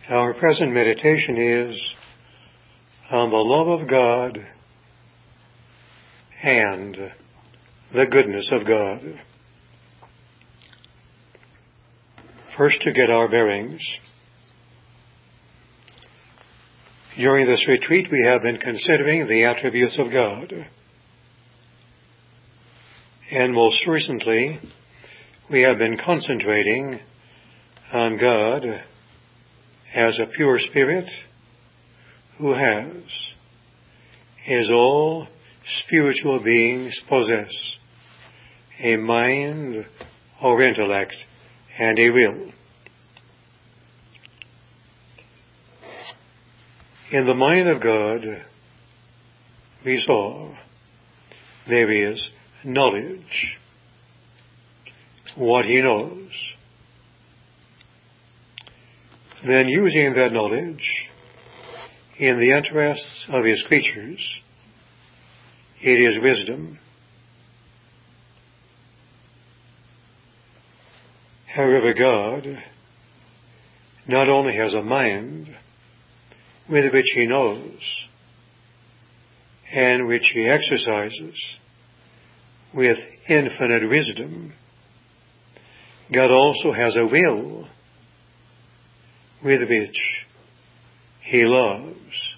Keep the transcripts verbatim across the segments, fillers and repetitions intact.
Our present meditation is on the love of God and the goodness of God. First, to get our bearings. During this retreat, we have been considering the attributes of God. And most recently, we have been concentrating on God as a pure spirit who has, as all spiritual beings possess, a mind or intellect and a will. In the mind of God, we saw there is knowledge, what He knows. Then using that knowledge in the interests of His creatures, it is wisdom. However, God not only has a mind with which He knows and which He exercises with infinite wisdom, God also has a will with which He loves,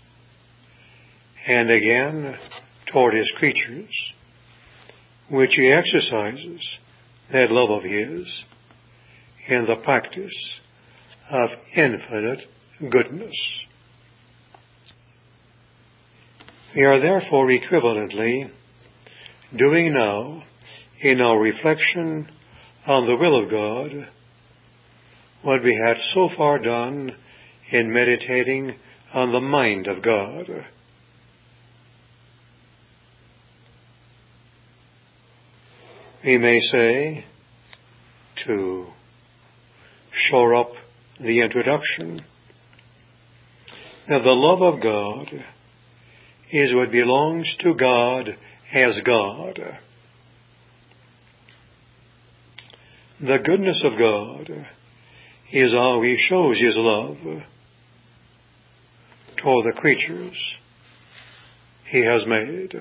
and again toward His creatures, which He exercises that love of His in the practice of infinite goodness. We are therefore equivalently doing now, in our reflection on the will of God, what we had so far done in meditating on the mind of God. We may say, to shore up the introduction, that the love of God is what belongs to God as God. The goodness of God is how He shows His love toward the creatures He has made.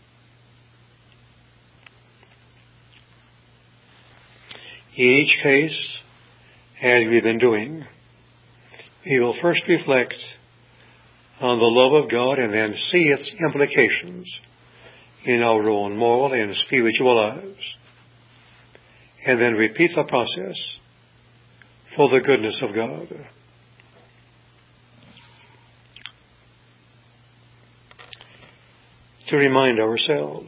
In each case, as we've been doing, we will first reflect on the love of God and then see its implications in our own moral and spiritual lives, and then repeat the process for the goodness of God. To remind ourselves,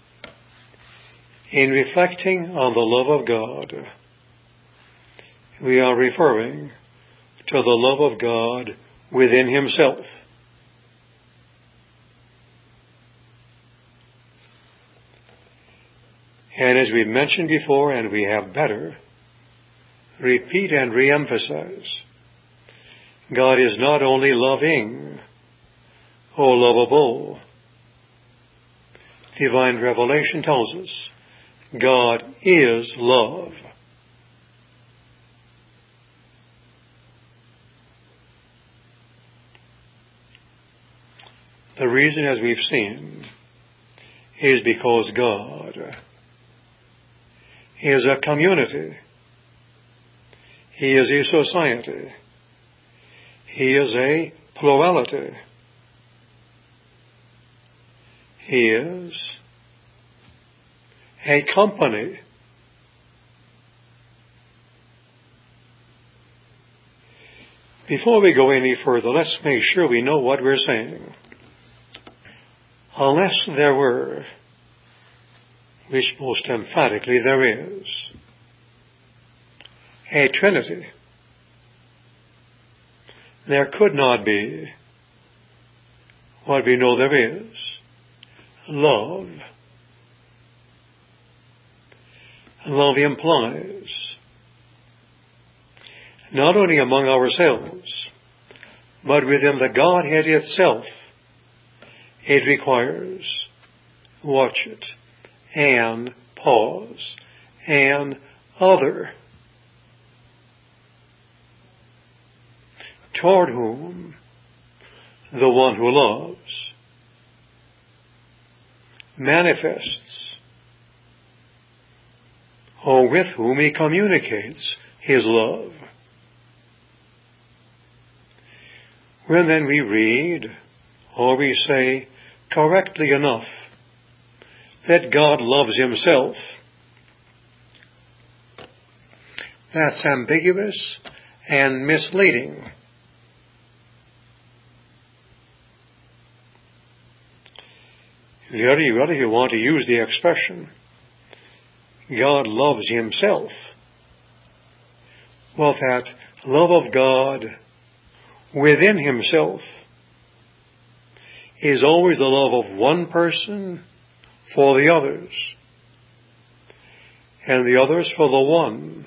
in reflecting on the love of God, we are referring to the love of God within Himself. And as we mentioned before, and we have better, repeat and re-emphasize, God is not only loving or lovable. Divine revelation tells us God is love. The reason, as we've seen, is because God is a community. He is a society. He is a plurality. He is a company. Before we go any further, let's make sure we know what we're saying. Unless there were, which most emphatically there is, a Trinity, there could not be what we know there is, love. Love implies not only among ourselves, but within the Godhead itself, it requires, watch it, and pause, and other. toward whom the one who loves manifests, or with whom he communicates his love. When then we read, or we say correctly enough, that God loves himself, that's ambiguous and misleading. Very well, if you want to use the expression, God loves himself. Well, that love of God within himself is always the love of one person for the others, and the others for the one.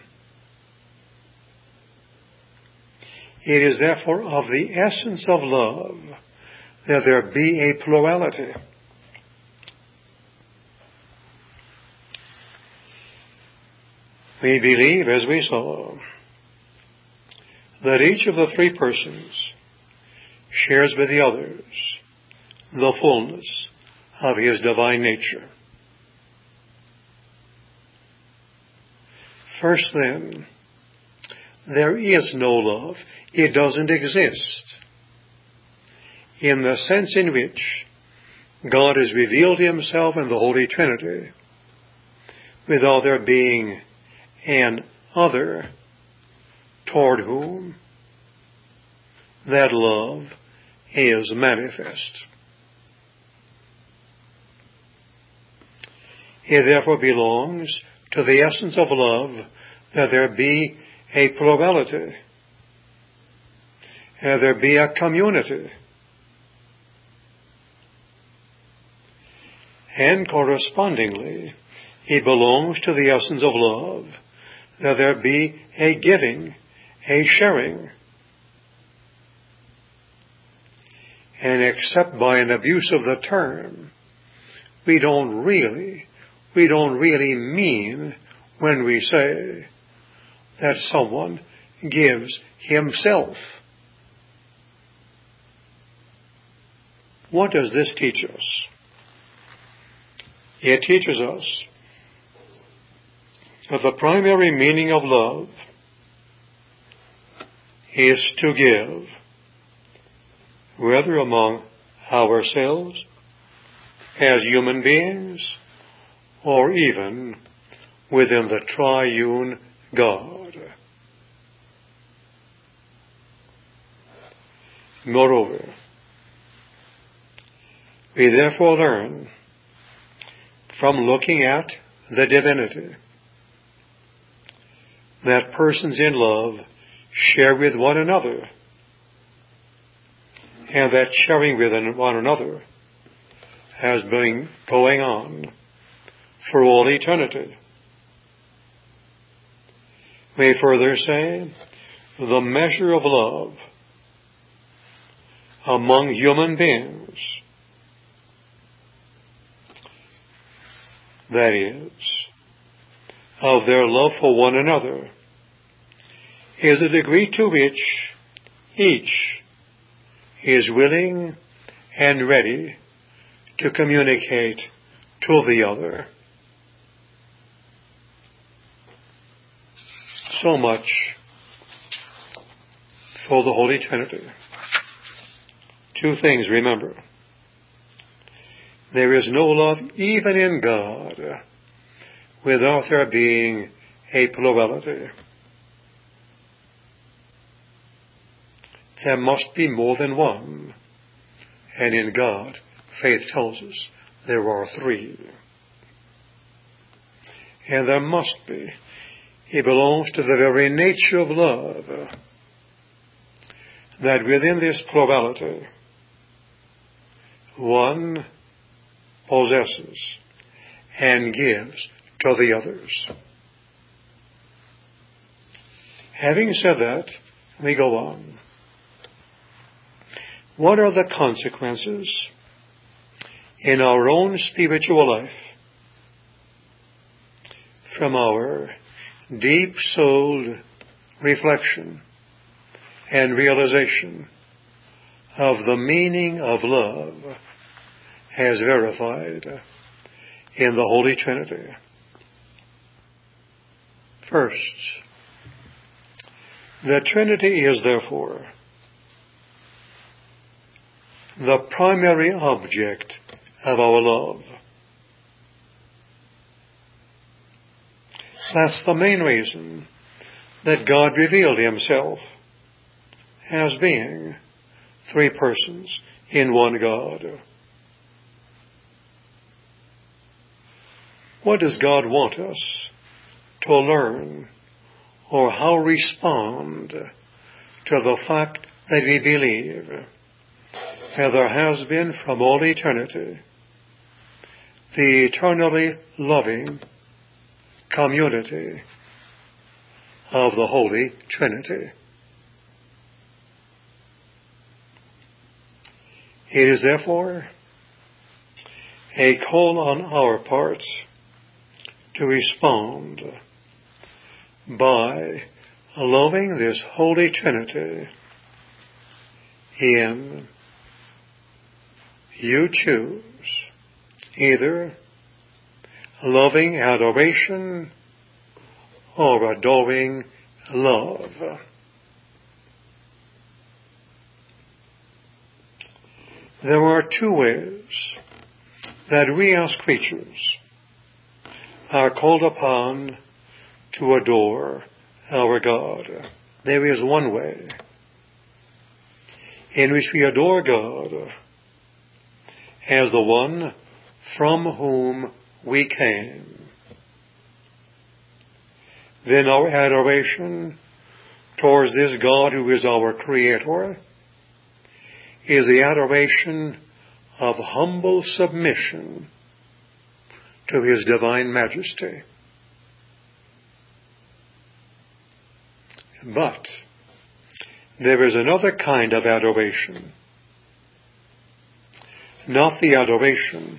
It is therefore of the essence of love that there be a plurality. We believe, as we saw, that each of the three persons shares with the others the fullness of his divine nature. First then, there is no love. It doesn't exist in the sense in which God has revealed himself in the Holy Trinity without there being an other toward whom that love is manifest. It therefore belongs to the essence of love that there be a plurality, that there be a community, and correspondingly, it belongs to the essence of love that there be a giving, a sharing. And except by an abuse of the term, we don't really, we don't really mean when we say that someone gives himself. What does this teach us? It teaches us that the primary meaning of love is to give, whether among ourselves as human beings or even within the triune God. Moreover, we therefore learn from looking at the divinity that persons in love share with one another, and that sharing with one another has been going on for all eternity. We further say the measure of love among human beings, that is, of their love for one another, is the degree to which each is willing and ready to communicate to the other. So much for the Holy Trinity. Two things, remember. There is no love even in God without there being a plurality. There must be more than one. And in God, faith tells us there are three. And there must be. It belongs to the very nature of love that within this plurality, one possesses and gives to the others. Having said that, we go on. What are the consequences in our own spiritual life from our deep-souled reflection and realization of the meaning of love as verified in the Holy Trinity. First, the Trinity is therefore the primary object of our love. That's the main reason that God revealed himself as being three persons in one God. What does God want us to learn, or how respond to the fact that we believe that there has been from all eternity the eternally loving community of the Holy Trinity? It is therefore a call on our part to respond by loving this Holy Trinity in, you choose, either loving adoration or adoring love. There are two ways that we as creatures are called upon to adore our God. There is one way in which we adore God as the one from whom we came. Then our adoration towards this God who is our Creator is the adoration of humble submission to His divine majesty. But there is another kind of adoration, not the adoration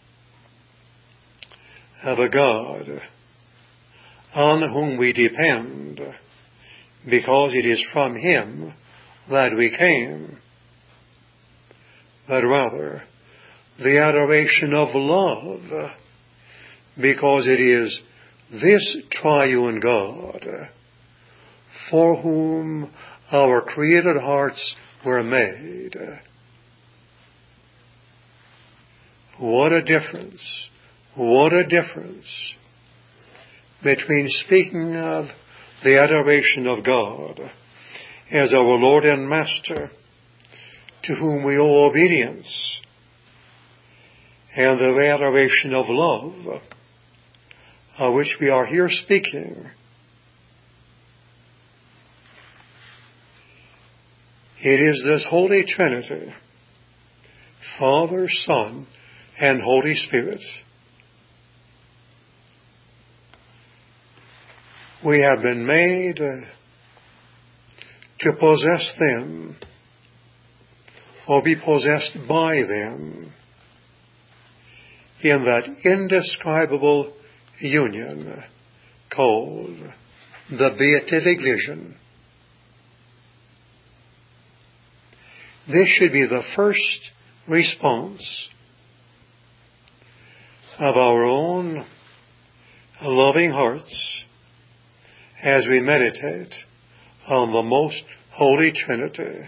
of a God on whom we depend because it is from Him that we came, but rather the adoration of love because it is this triune God for whom our created hearts were made. What a difference, what a difference between speaking of the adoration of God as our Lord and Master, to whom we owe obedience, and the adoration of love, of which we are here speaking. It is this Holy Trinity, Father, Son, and Holy Spirit. We have been made to possess them, or be possessed by them, in that indescribable union called the beatific vision. This should be the first response of our own loving hearts as we meditate on the most Holy Trinity.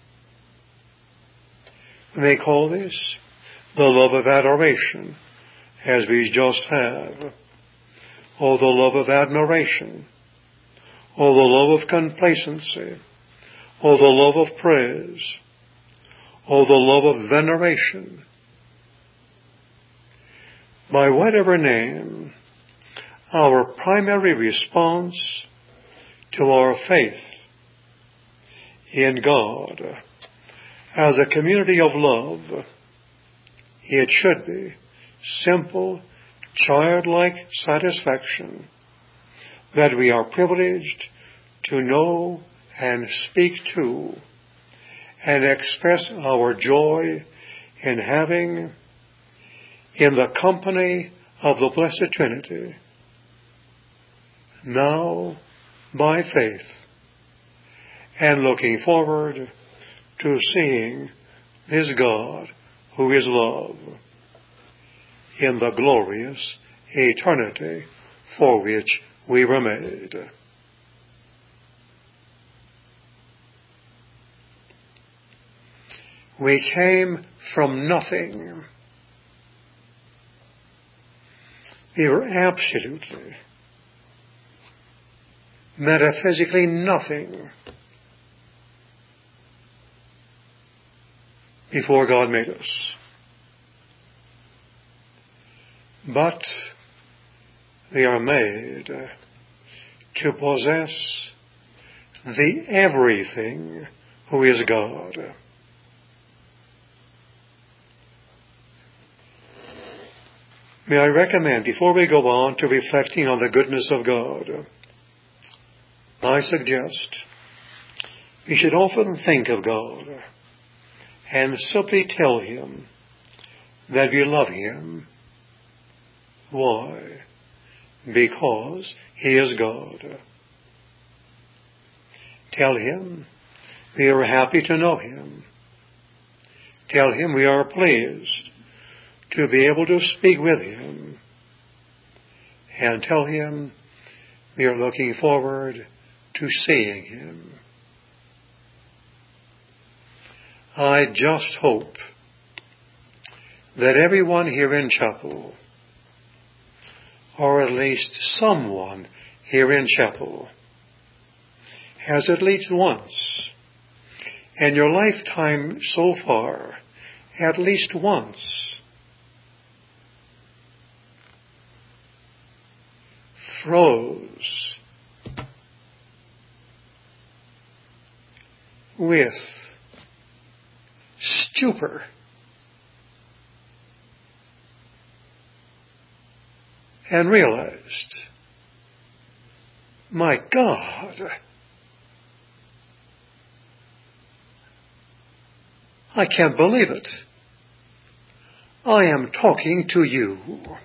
We may call this the love of adoration, as we just have, or the love of admiration, or the love of complacency, or the love of praise, or the love of veneration. By whatever name, our primary response to our faith in God as a community of love, it should be simple, childlike satisfaction that we are privileged to know and speak to and express our joy in having, in the company of the Blessed Trinity, now by faith, and looking forward to seeing this God who is love in the glorious eternity for which we were made. We came from nothing. We were absolutely, metaphysically nothing before God made us. But we are made to possess the everything who is God. May I recommend, before we go on to reflecting on the goodness of God, I suggest we should often think of God and simply tell Him that we love Him. Why? Because He is God. Tell Him we are happy to know Him. Tell Him we are pleased to be able to speak with Him. And tell Him we are looking forward to seeing Him. I just hope that everyone here in chapel, or at least someone here in chapel, has at least once, in your lifetime so far, at least once, froze with stupor and realized, my God, I can't believe it. I am talking to you.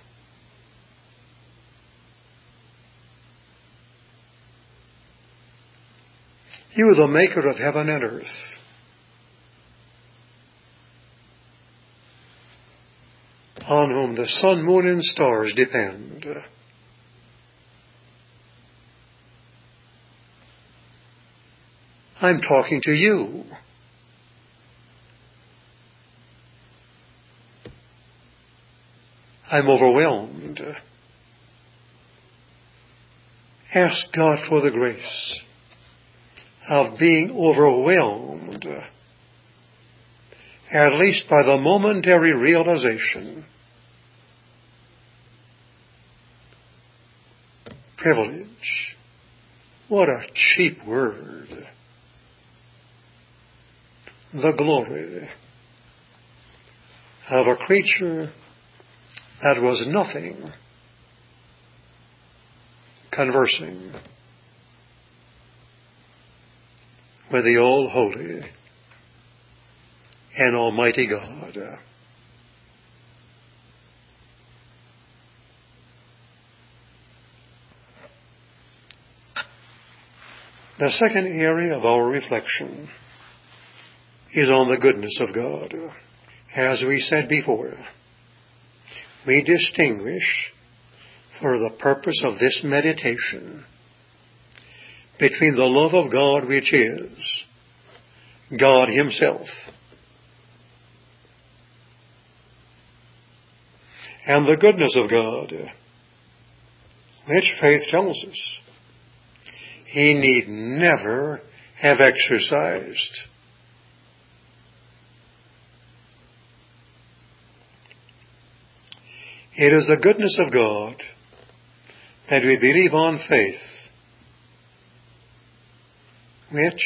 You are the maker of heaven and earth. On whom the sun, moon, and stars depend. I'm talking to you. I'm overwhelmed. Ask God for the grace of being overwhelmed, at least by the momentary realization. Privilege. What a cheap word. The glory of a creature that was nothing conversing with the all-holy and almighty God. The second area of our reflection is on the goodness of God. As we said before, we distinguish for the purpose of this meditation between the love of God, which is God Himself, and the goodness of God, which faith tells us He need never have exercised. It is the goodness of God that we believe on faith, which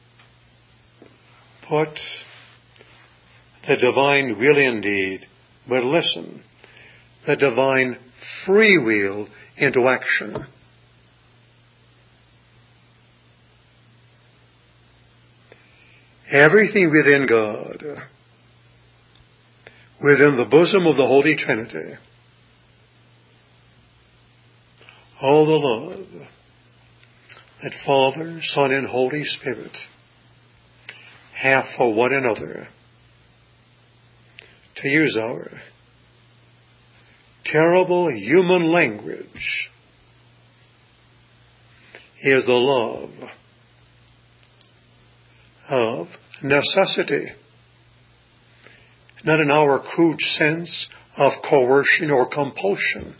put the divine will indeed, but listen, the divine free will into action. Everything within God, within the bosom of the Holy Trinity, all the love, that Father, Son, and Holy Spirit have for one another, to use our terrible human language, is the love of necessity, not in our crude sense of coercion or compulsion.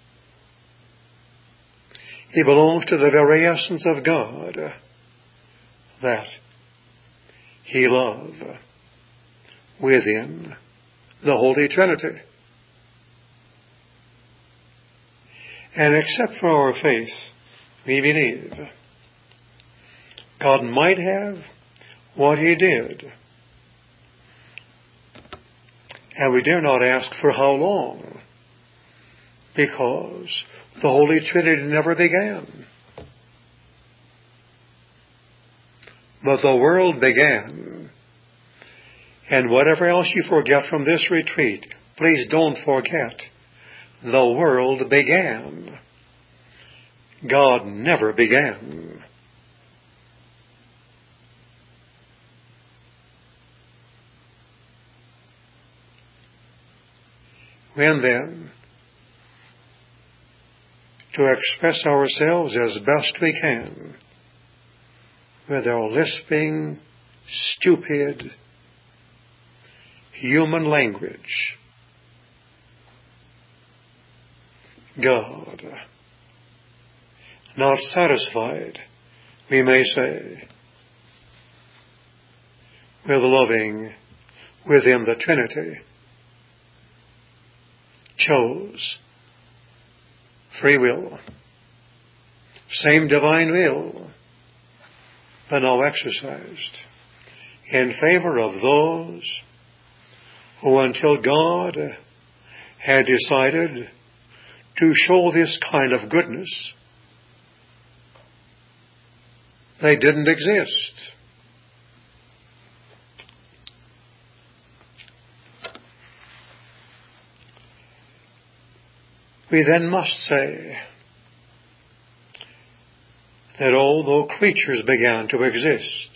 It belongs to the very essence of God that He love within the Holy Trinity. And except for our faith, we believe God might have what He did. And we dare not ask for how long, because the Holy Trinity never began. But the world began. And whatever else you forget from this retreat, please don't forget, the world began. God never began. When then, to express ourselves as best we can, with our lisping, stupid, human language, God, not satisfied, we may say, with loving within the Trinity, chose free will, same divine will, but now exercised in favor of those who, until God had decided to show this kind of goodness, they didn't exist. We then must say that although creatures began to exist,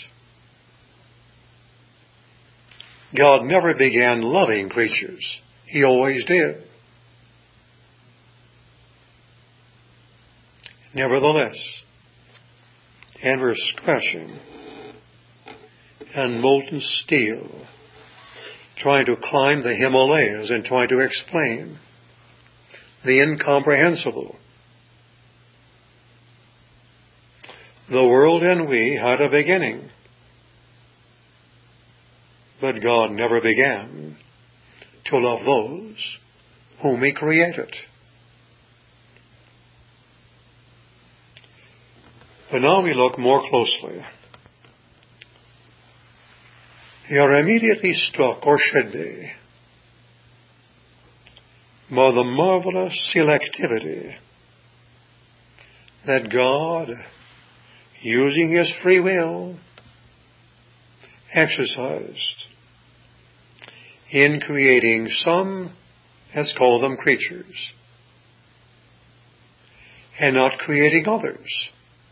God never began loving creatures. He always did. Nevertheless, and we're scratching and molten steel, trying to climb the Himalayas and trying to explain the incomprehensible. The world and we had a beginning, but God never began to love those whom He created. But now we look more closely. You are immediately struck, or should be, by the marvelous selectivity that God, using His free will, exercised in creating some, let's call them creatures, and not creating others.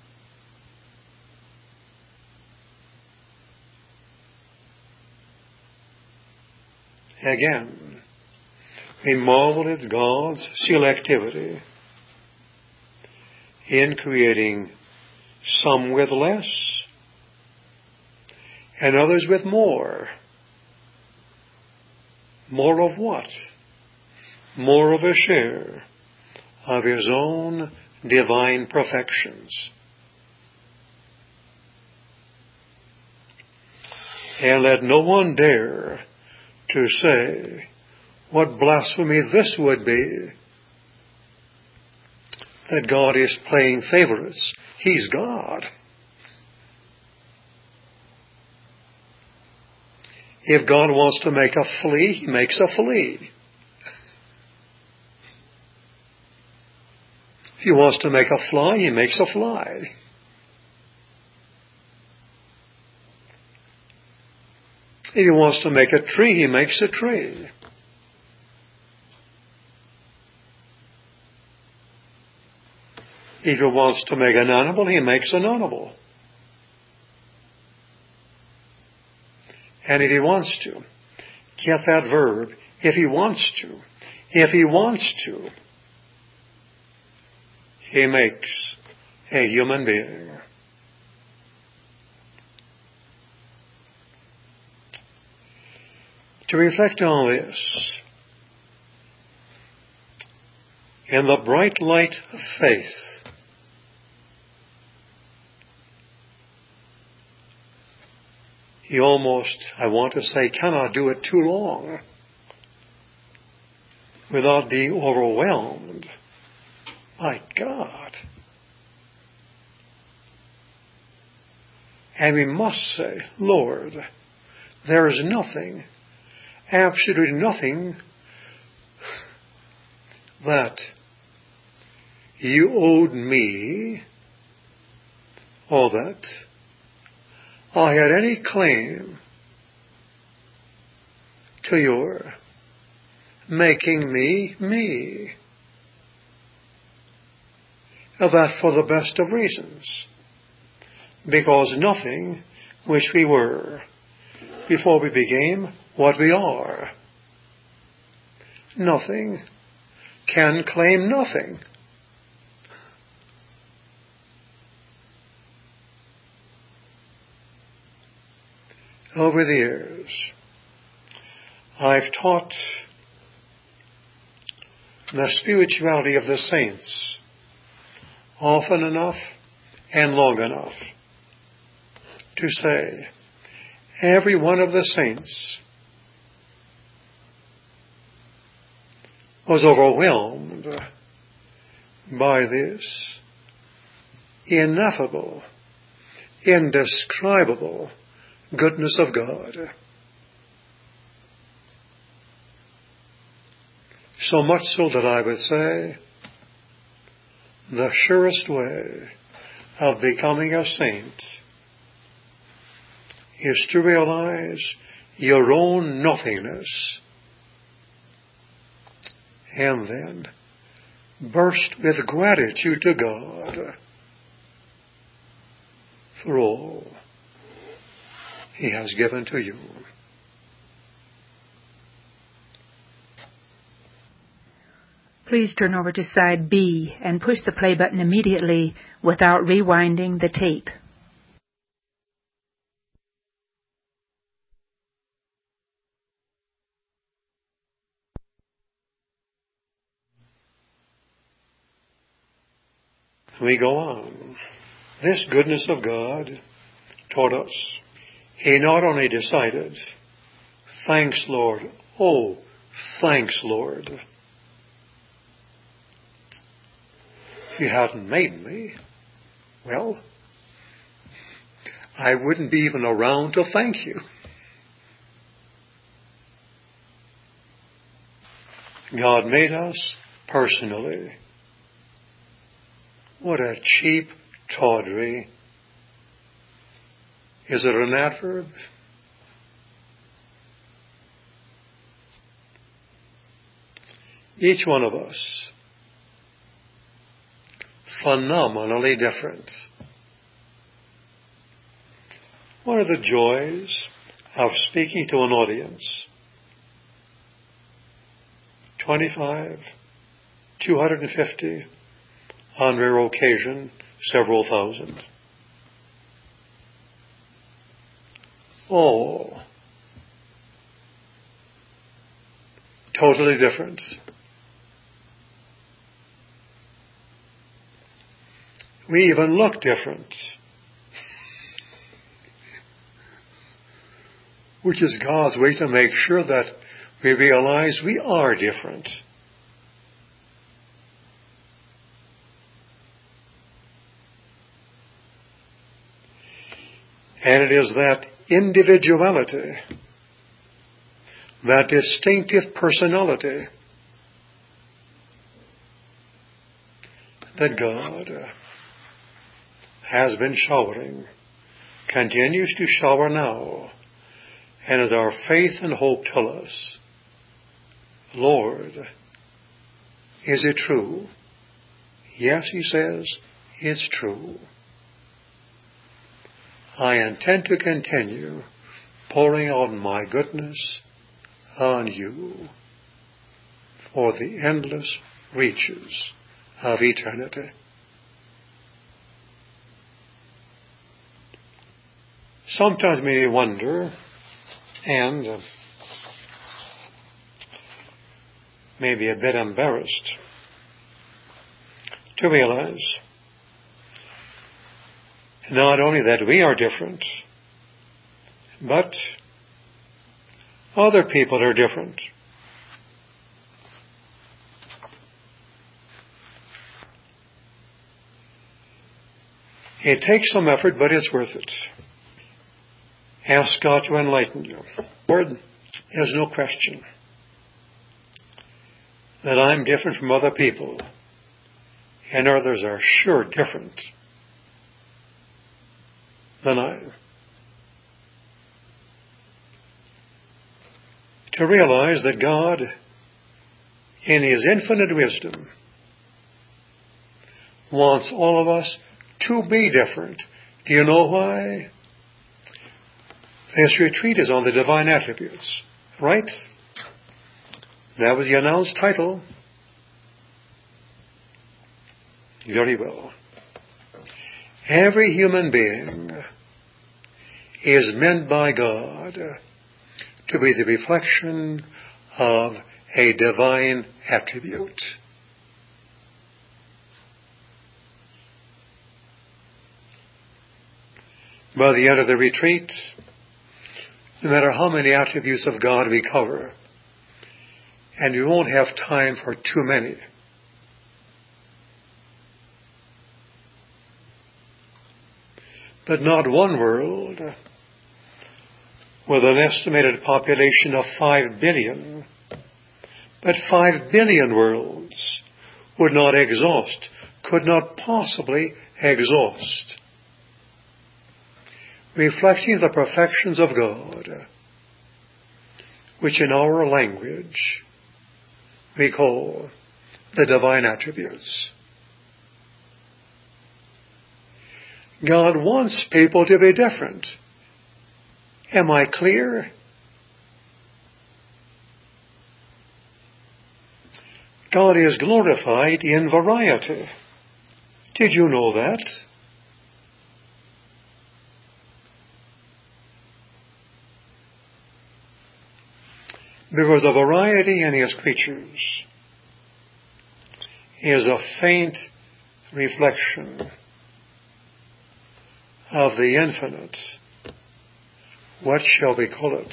Again, we marvel at God's selectivity in creating some with less and others with more. More of what? More of a share of His own divine perfections. And let no one dare to say, what blasphemy this would be, that God is playing favorites. He's God. If God wants to make a flea, He makes a flea. If He wants to make a fly, He makes a fly. If He wants to make a tree, He makes a tree. If He wants to make an animal, He makes an animal. And if He wants to, get that verb, if He wants to, if He wants to, He makes a human being. To reflect on this, in the bright light of faith, you almost, I want to say, cannot do it too long without being overwhelmed. My God. And we must say, Lord, there is nothing, absolutely nothing that you owed me or that I had any claim to your making me me. That for the best of reasons. Because nothing which we were before we became what we are, nothing can claim nothing. Over the years, I've taught the spirituality of the saints often enough and long enough to say every one of the saints was overwhelmed by this ineffable, indescribable goodness of God. So much so that I would say the surest way of becoming a saint is to realize your own nothingness and then burst with gratitude to God for all He has given to you. Please turn over to side B and push the play button immediately without rewinding the tape. We go on. This goodness of God taught us. He not only decided, thanks, Lord, oh, thanks, Lord. If you hadn't made me, well, I wouldn't be even around to thank you. God made us personally. What a cheap tawdry. Is it an adverb? Each one of us, phenomenally different. What are the joys of speaking to an audience? twenty-five, two hundred fifty, on rare occasion, several thousand. Oh, totally different. We even look different, which is God's way to make sure that we realize we are different. And it is that individuality, that distinctive personality that God has been showering, continues to shower now, and as our faith and hope tell us, Lord, is it true? Yes, He says, is true. I intend to continue pouring out my goodness on you for the endless reaches of eternity. Sometimes we wonder, and uh, maybe a bit embarrassed, to realize not only that we are different, but other people are different. It takes some effort, but it's worth it. Ask God to enlighten you. Lord, there's no question that I'm different from other people, and others are sure different than I am. To realize that God, in His infinite wisdom, wants all of us to be different. Do you know why? This retreat is on the divine attributes, right? That was the announced title. Very well. Every human being is meant by God to be the reflection of a divine attribute. By the end of the retreat, no matter how many attributes of God we cover, and we won't have time for too many, but not one world with an estimated population of five billion, but five billion worlds would not exhaust, could not possibly exhaust, reflecting the perfections of God, which in our language we call the divine attributes. God wants people to be different. Am I clear? God is glorified in variety. Did you know that? Because the variety in His creatures is a faint reflection of the infinite. What shall we call it?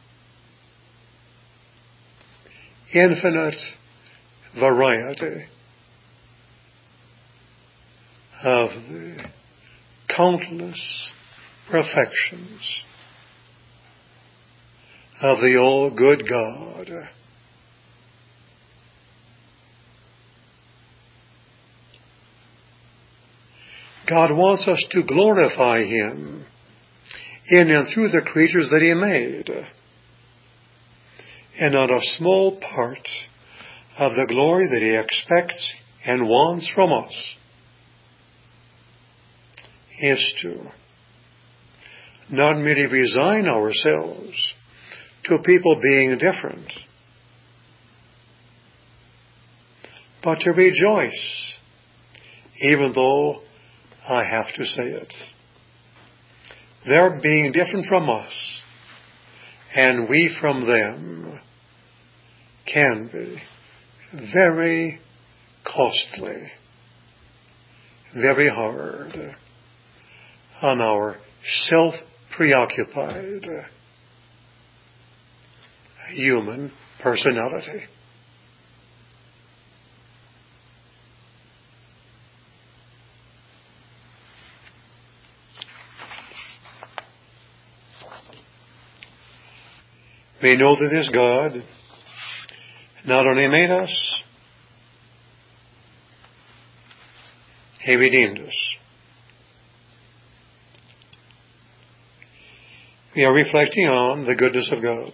Infinite variety of the countless perfections of the all-good God. God wants us to glorify Him in and through the creatures that He made. And not a small part of the glory that He expects and wants from us is to not merely resign ourselves to people being different, but to rejoice, even though I have to say it. They're being different from us, and we from them, can be very costly, very hard on our self-preoccupied human personality. We know that this God not only made us, He redeemed us. We are reflecting on the goodness of God.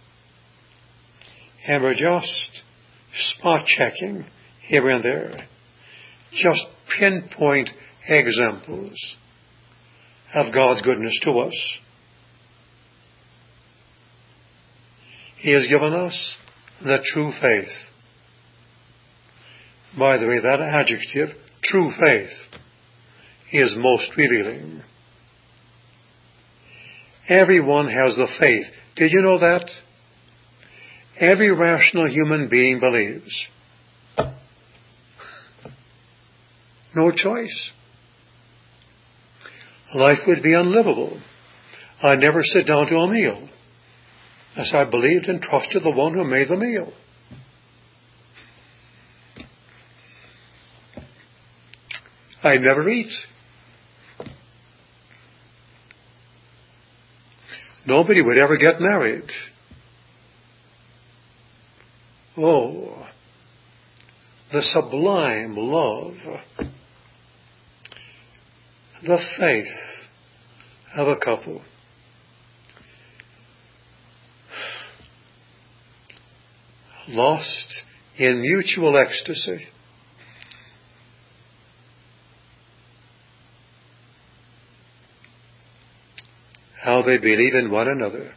And we're just spot checking here and there. Just pinpoint examples of God's goodness to us. He has given us the true faith. By the way, that adjective, true faith, is most revealing. Everyone has the faith. Did you know that? Every rational human being believes. No choice. Life would be unlivable. I'd never sit down to a meal unless I believed and trusted the one who made the meal. I'd never eat. Nobody would ever get married. Oh, the sublime love, the faith of a couple. Lost in mutual ecstasy. How they believe in one another.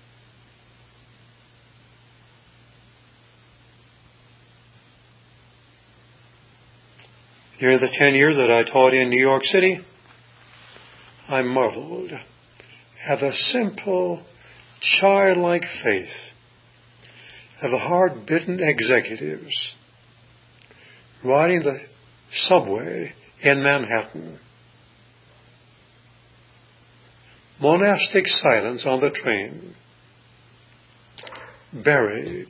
During the ten years that I taught in New York City, I marveled at the simple, childlike faith of hard-bitten executives riding the subway in Manhattan. Monastic silence on the train. Buried.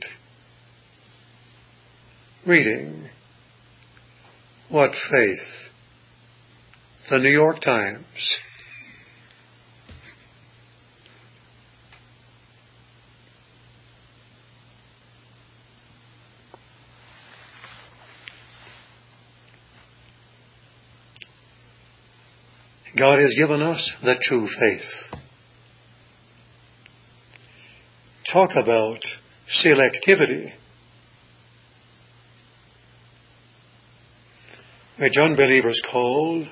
Reading. What faith? The New York Times. God has given us the true faith. Talk about selectivity, which unbelievers call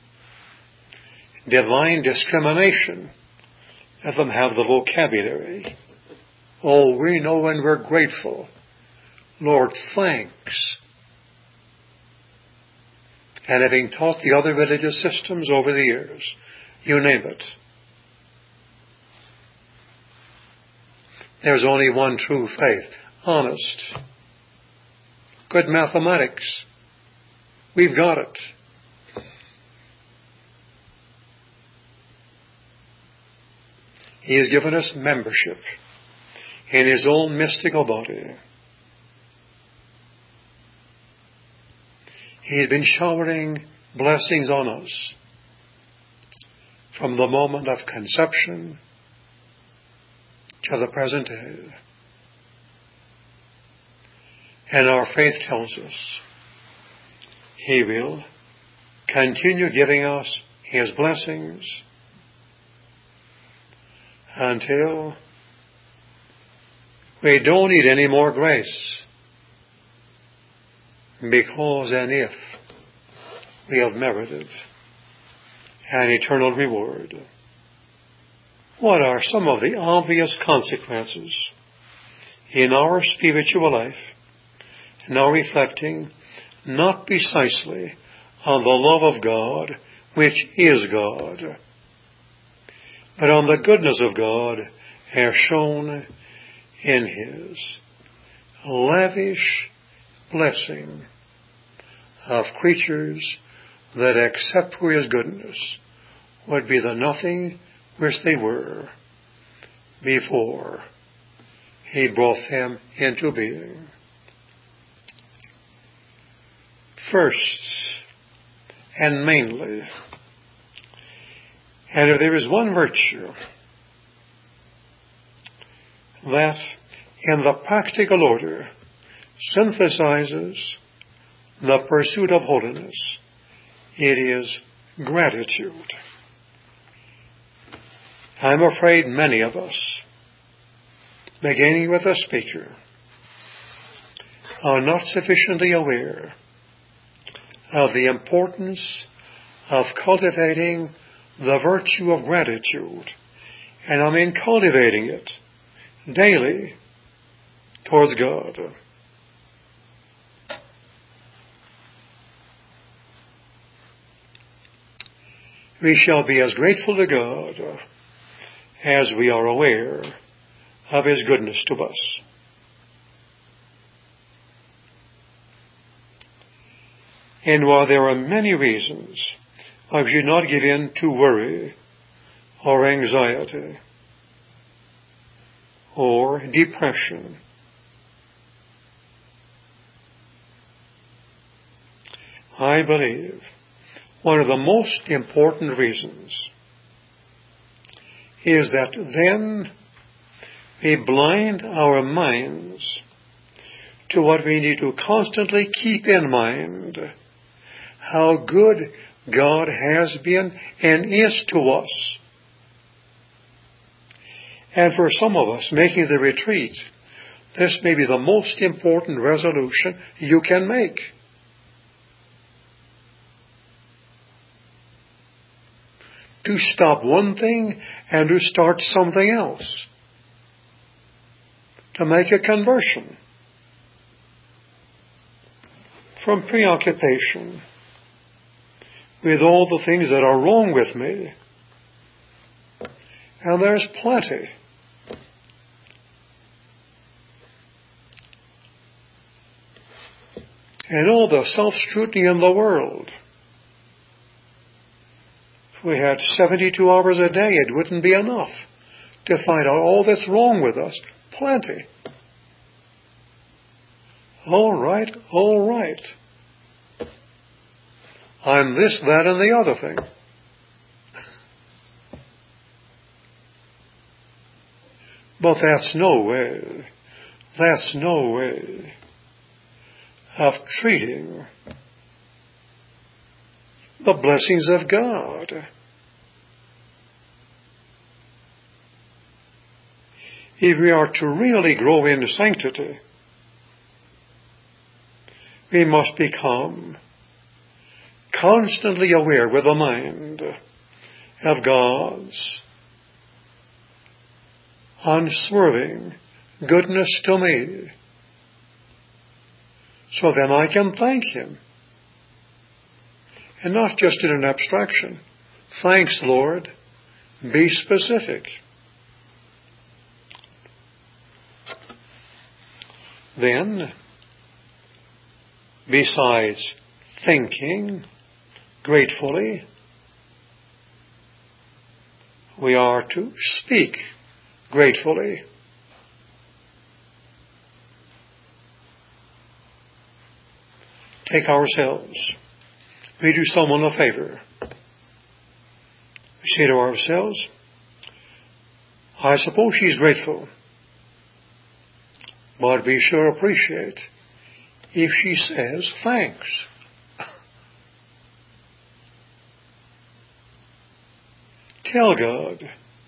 divine discrimination. Let them have the vocabulary. Oh, we know and we're grateful. Lord, thanks. And having taught the other religious systems over the years, you name it, there's only one true faith. Honest. Good mathematics. We've got it. He has given us membership in His own mystical body. He has been showering blessings on us from the moment of conception to the present day. And our faith tells us He will continue giving us His blessings until we don't need any more grace, because and if we have merited an eternal reward. What are some of the obvious consequences in our spiritual life, now reflecting not precisely on the love of God, which is God, but on the goodness of God as shown in His lavish blessing of creatures that, except for His goodness, would be the nothing which they were before He brought them into being. First and mainly, and if there is one virtue that in the practical order synthesizes the pursuit of holiness, it is gratitude. I'm afraid many of us, beginning with the speaker, are not sufficiently aware of the importance of cultivating the virtue of gratitude. And I mean cultivating it daily towards God. We shall be as grateful to God as we are aware of His goodness to us. And while there are many reasons why we should not give in to worry or anxiety or depression, I believe one of the most important reasons is that then we blind our minds to what we need to constantly keep in mind: how good God has been and is to us. And for some of us making the retreat, this may be the most important resolution you can make. To stop one thing and to start something else. To make a conversion from preoccupation with all the things that are wrong with me. And there's plenty. And all the self-scrutiny in the world. If we had seventy-two hours a day, it wouldn't be enough to find out all that's wrong with us. Plenty. All right, all right. I'm this, that, and the other thing. But that's no way, that's no way of treating the blessings of God. If we are to really grow in sanctity, we must become constantly aware with the mind of God's unswerving goodness to me, so then I can thank Him. And not just in an abstraction. Thanks, Lord. Be specific. Then, besides thinking gratefully, we are to speak gratefully. Take ourselves. We do someone a favor. We say to ourselves, I suppose she's grateful, but we sure appreciate if she says thanks. Tell God.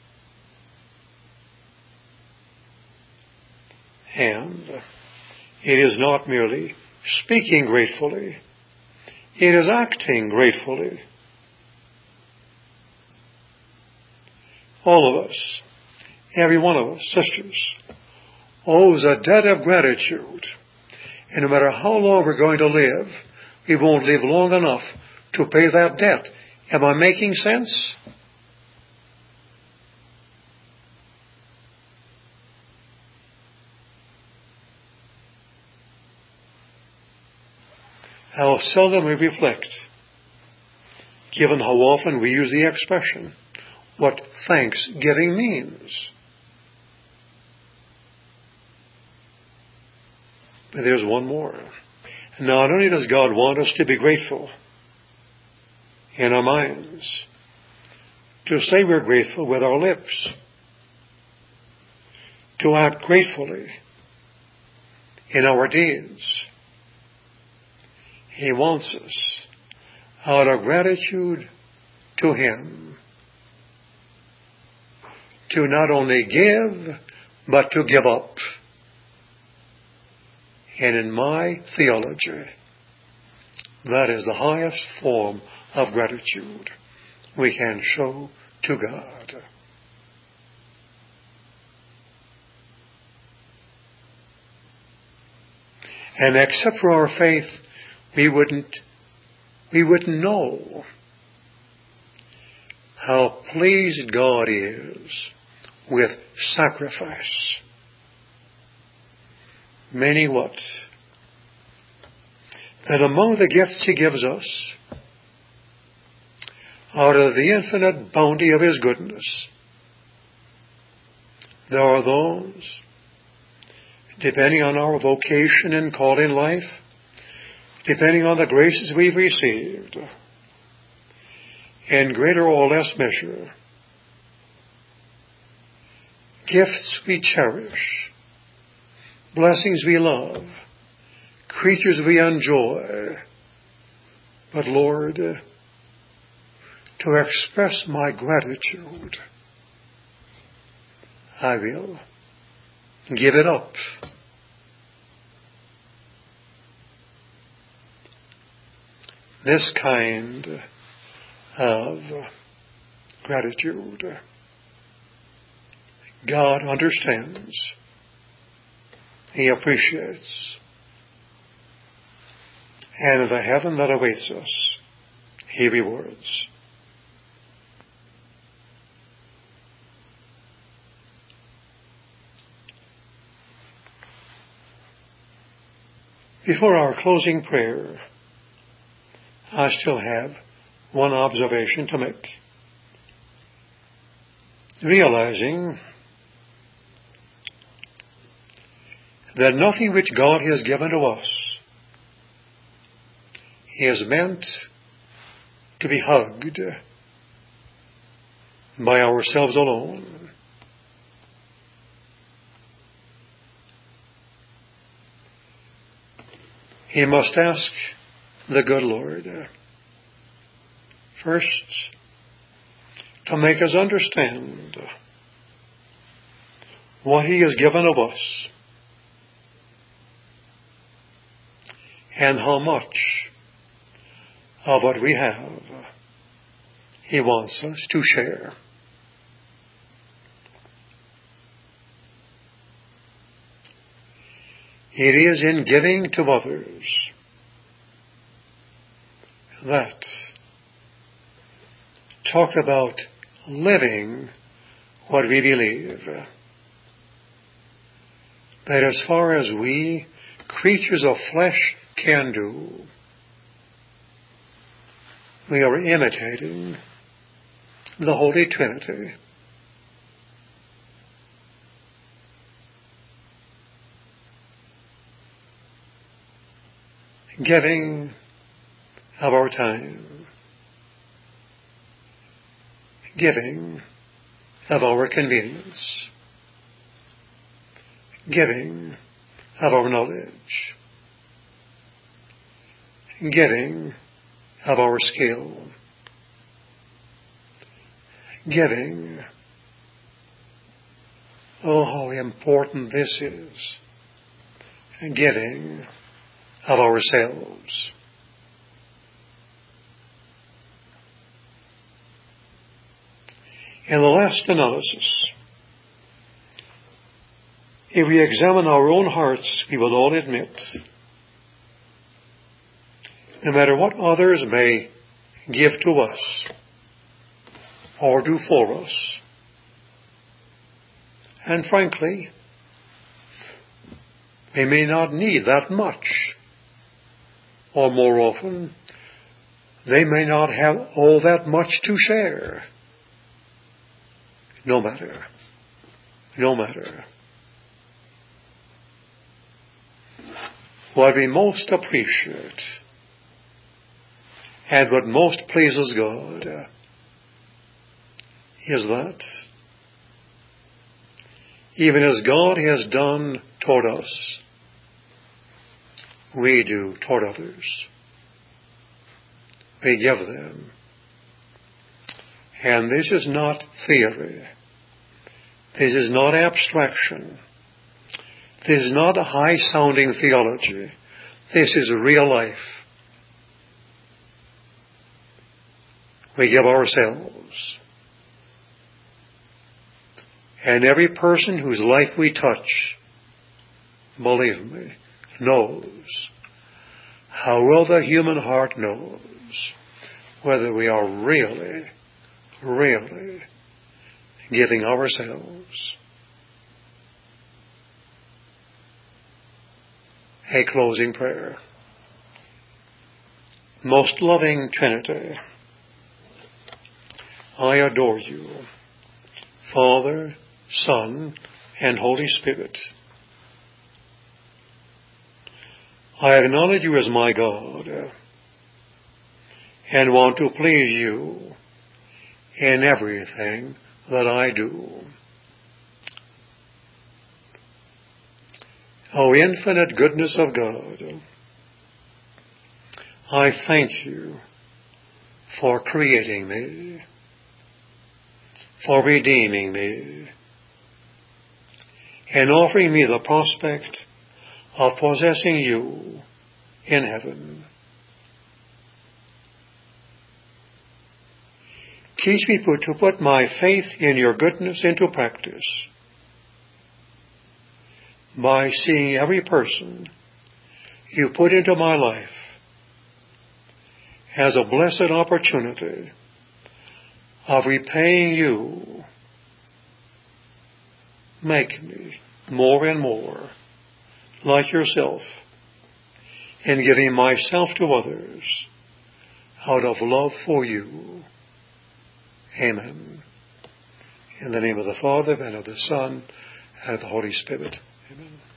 And it is not merely speaking gratefully, it is acting gratefully. All of us, every one of us, sisters, owes a debt of gratitude. And no matter how long we're going to live, we won't live long enough to pay that debt. Am I making sense? How seldom we reflect, given how often we use the expression, what thanksgiving means. But there's one more. Not only does God want us to be grateful in our minds, to say we're grateful with our lips, to act gratefully in our deeds. He wants us, out of gratitude to Him, to not only give, but to give up. And in my theology, that is the highest form of gratitude we can show to God. And except for our faith, we wouldn't, we wouldn't know how pleased God is with sacrifice. Many what? That among the gifts He gives us, out of the infinite bounty of His goodness, there are those, depending on our vocation and call in life, depending on the graces we've received, in greater or less measure, gifts we cherish, blessings we love, creatures we enjoy. But Lord, to express my gratitude, I will give it up. This kind of gratitude, God understands. He appreciates. And in the heaven that awaits us, He rewards. Before our closing prayer, I still have one observation to make. Realizing that nothing which God has given to us is meant to be hugged by ourselves alone. He must ask the good Lord, first, to make us understand what He has given of us and how much of what we have He wants us to share. It is in giving to others that, talk about living what we believe, that as far as we, creatures of flesh, can do, we are imitating the Holy Trinity. Giving of our time, giving of our convenience, giving of our knowledge, giving of our skill, giving. Oh, how important this is, giving of ourselves. In the last analysis, if we examine our own hearts, we will all admit, no matter what others may give to us or do for us, and frankly, we may not need that much, or more often, they may not have all that much to share. No matter. No matter. What we most appreciate and what most pleases God is that even as God has done toward us, we do toward others. We give them. And this is not theory. This is not abstraction. This is not a high-sounding theology. This is real life. we give ourselves. And every person whose life we touch, believe me, knows how well the human heart knows whether we are really, really giving ourselves. A closing prayer. Most loving Trinity, I adore you, Father, Son, and Holy Spirit. I acknowledge you as my God and want to please you in everything that I do. O infinite goodness of God, I thank you for creating me, for redeeming me, and offering me the prospect of possessing you in heaven. Teach me to put my faith in your goodness into practice by seeing every person you put into my life as a blessed opportunity of repaying you. Make me more and more like yourself in giving myself to others out of love for you. Amen. In the name of the Father, and of the Son, and of the Holy Spirit. Amen.